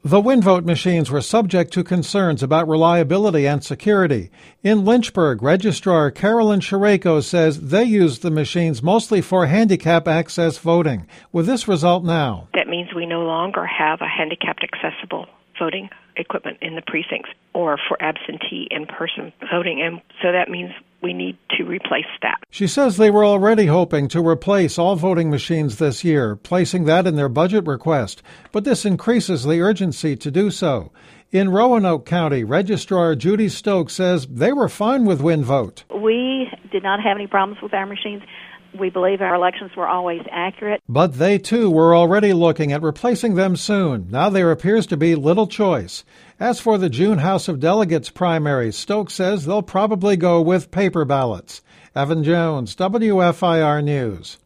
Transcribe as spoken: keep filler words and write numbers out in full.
The WinVote machines were subject to concerns about reliability and security. In Lynchburg, Registrar Carolyn Shareko says they used the machines mostly for handicap access voting. With this result now, that means we no longer have a handicapped accessible voting equipment in the precincts or for absentee in-person voting, and so that means we need to replace that. She says they were already hoping to replace all voting machines this year, placing that in their budget request, but this increases the urgency to do so. In Roanoke County, Registrar Judy Stokes says they were fine with WinVote. We did not have any problems with our machines. We believe our elections were always accurate. But they, too, were already looking at replacing them soon. Now there appears to be little choice. As for the June House of Delegates primary, Stokes says they'll probably go with paper ballots. Evan Jones, W F I R News.